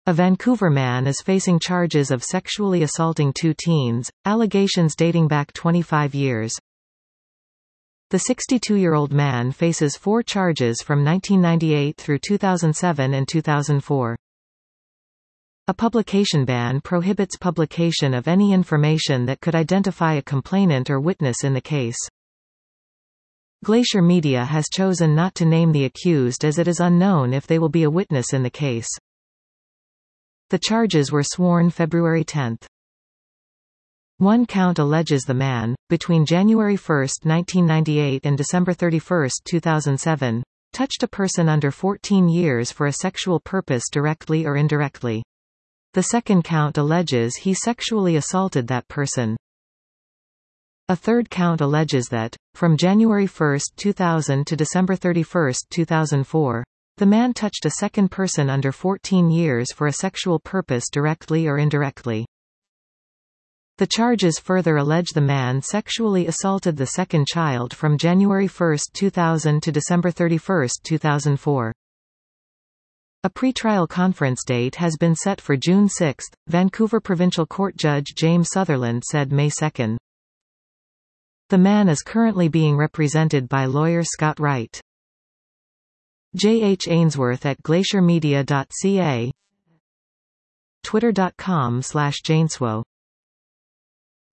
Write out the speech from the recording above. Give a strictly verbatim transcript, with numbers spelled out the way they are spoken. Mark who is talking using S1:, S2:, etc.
S1: A Vancouver man is facing charges of sexually assaulting two teens, allegations dating back twenty-five years. The sixty-two-year-old man faces four charges from nineteen ninety-eight through two thousand seven and two thousand four. A publication ban prohibits publication of any information that could identify a complainant or witness in the case. Glacier Media has chosen not to name the accused as it is unknown if they will be a witness in the case. The charges were sworn February tenth. One count alleges the man, between January first, nineteen ninety-eight and December thirty-first, two thousand seven, touched a person under fourteen years for a sexual purpose directly or indirectly. The second count alleges he sexually assaulted that person. A third count alleges that, from January first, two thousand to December thirty-first, two thousand four, the man touched a second person under fourteen years for a sexual purpose directly or indirectly. The charges further allege the man sexually assaulted the second child from January first, two thousand to December thirty-first, two thousand four. A pretrial conference date has been set for June sixth, Vancouver Provincial Court Judge James Sutherland said May second. The man is currently being represented by lawyer Scott Wright. J H Ainsworth at glacier media dot c a, twitter dot com slash janeswo